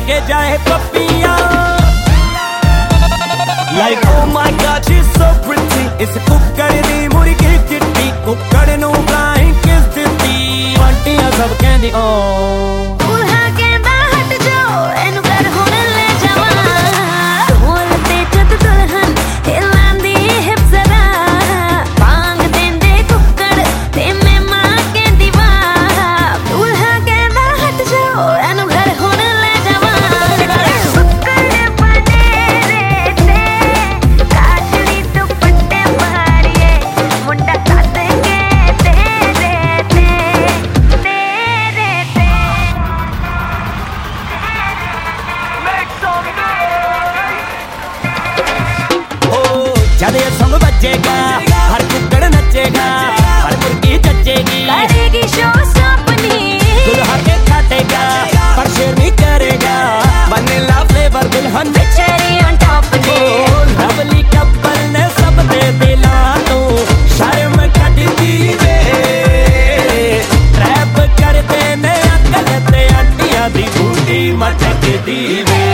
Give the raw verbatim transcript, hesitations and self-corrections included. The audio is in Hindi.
के जाए पपिया Like oh my god she's so pretty इस कुक्कड़ दी मुर्गी चिट्टी कुक्कड़ नू flying kiss दित्ती आंटियां सब कहंदी ओ दूल्हा कहंदा हट जाओ एनू घर हुण ले जावां ढोल ते जद दुल्हन हिलांदी हिप जरा बांग देंदे कुक्कड़ ते मैं मां कहंदी वाह दूल्हा कहंदा हट जाओ एनू घर हुण ले जावां कुक्कड़ बने रे ते काजली दुपट्टे मारिए मुंडा सद के तेरे ते तेरे ते ओ जद ये सॉन्ग बजेगा हर कुक्कड़ नचेगा हर मुर्गी चचेगी करेगी शो सपनी दुल्हा के काटेगा पर शेर नहीं करेगा वनीला फ्लेवर दुल्हन चेरी ऑन टॉप ने लवली कपल ने सब दे दिला तू शर्म कट दीजे रैप करते ने अकल ते आंटियां दी बूटी मटक दी वे